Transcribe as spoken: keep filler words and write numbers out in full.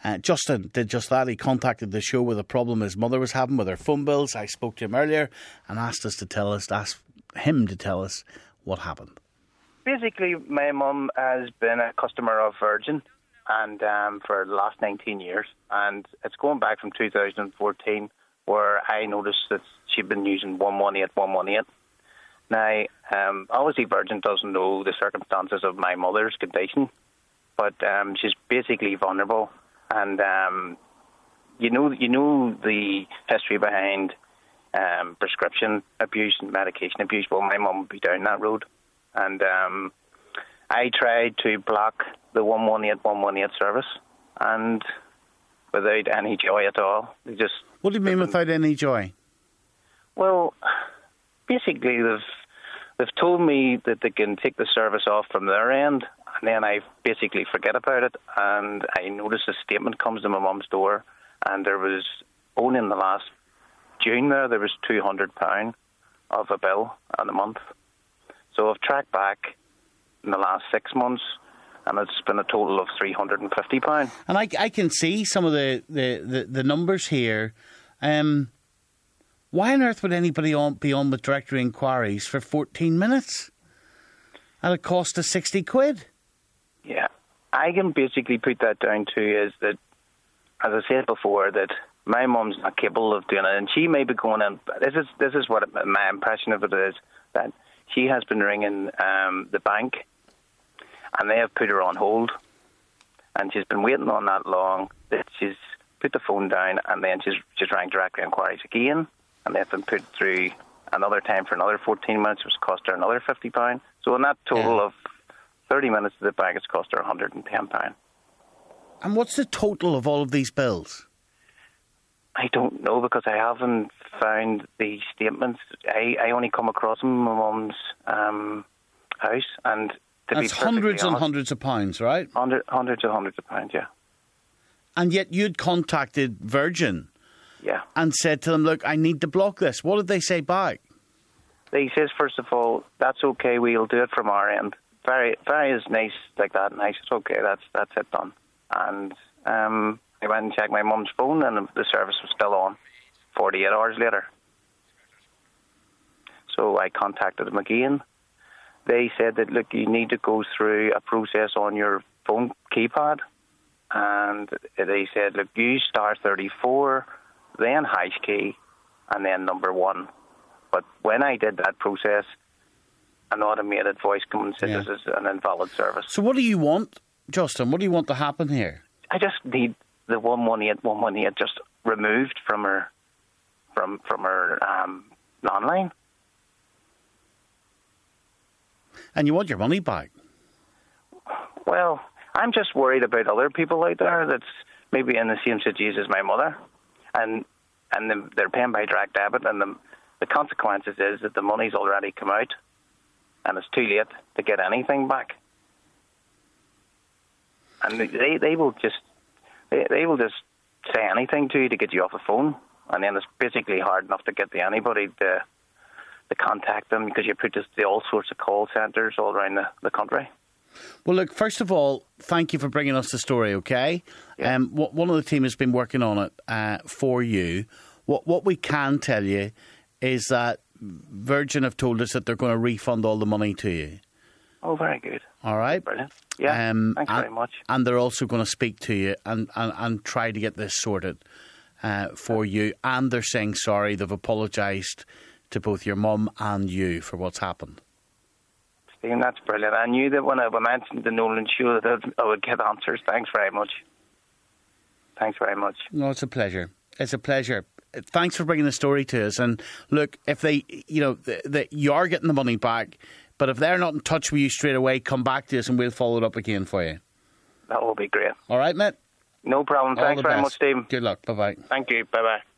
Uh, Justin did just that. He contacted the show with a problem his mother was having with her phone bills. I spoke to him earlier and asked us to tell us, asked him to tell us what happened. Basically, my mum has been a customer of Virgin and um, for the last nineteen years, and it's going back from two thousand fourteen, where I noticed that she'd been using one one eight one one eight. Now, um, obviously Virgin doesn't know the circumstances of my mother's condition, but um, she's basically vulnerable, and um, you know, you know the history behind um, prescription abuse and medication abuse. Well, my mum would be down that road. And um, I tried to block the one one eight one one eight service, and without any joy at all. They just. What do you mean without any joy? Well, basically they've they've told me that they can take the service off from their end, and then I basically forget about it. And I notice a statement comes to my mum's door, and there was only in the last June there there was two hundred pound of a bill in a month. So I've tracked back in the last six months, and it's been a total of three hundred fifty pounds. And I, I can see some of the, the, the, the numbers here. Um, why on earth would anybody on, be on with directory inquiries for fourteen minutes at a cost of sixty quid? Yeah. I can basically put that down to is that, as I said before, that my mum's not capable of doing it, and she may be going in. This is, this is what my impression of it is, that she has been ringing um, the bank, and they have put her on hold. And she's been waiting on that long that she's put the phone down, and then she's she's rang directly inquiries again, and they've been put through another time for another fourteen minutes, which cost her another fifty pounds. So in that total yeah. of thirty minutes to the bank, it's cost her one hundred ten pounds. And what's the total of all of these bills? I don't know, because I haven't found the statements. I, I only come across them in my mum's um, house. And to That's be hundreds honest, and hundreds of pounds, right? Hundred, hundreds and hundreds of pounds, yeah. And yet you'd contacted Virgin yeah. and said to them, look, I need to block this. What did they say back? They says, first of all, that's okay, we'll do it from our end. Very, very is nice like that, nice. It's okay, that's that's it done. And um, I went and checked my mum's phone, and the service was still on forty-eight hours later. So I contacted them again. They said that, look, you need to go through a process on your phone keypad. And they said, look, use star thirty-four, then hash key, and then number one. But when I did that process, an automated voice comes and said yeah. this is an invalid service. So what do you want, Justin? What do you want to happen here? I just need the one one eight one one eight just removed from her from from her um, landline. And you want your money back? Well, I'm just worried about other people out there that's maybe in the same situation as my mother, and and the, they're paying by direct debit, and the the consequences is that the money's already come out, and it's too late to get anything back. And they they will just they, they will just say anything to you to get you off the phone, and then it's basically hard enough to get to anybody to to contact them, because you put just the all sorts of call centres all around the, the country. Well, look, first of all, thank you for bringing us the story, okay? Yeah. Um, what, one of the team has been working on it uh, for you. What what we can tell you is that Virgin have told us that they're going to refund all the money to you. Oh, very good. All right? Brilliant. Yeah, um, thanks and, very much. And they're also going to speak to you and, and, and try to get this sorted uh, for you. And they're saying sorry. They've apologised to both your mum and you for what's happened. Stephen, that's brilliant. I knew that when I mentioned the Nolan show that I would get answers. Thanks very much. Thanks very much. No, it's a pleasure. It's a pleasure. Thanks for bringing the story to us. And look, if they, you know, that you are getting the money back, but if they're not in touch with you straight away, come back to us and we'll follow it up again for you. That will be great. All right, mate? No problem. All Thanks very best. much, Stephen. Good luck. Bye-bye. Thank you. Bye-bye.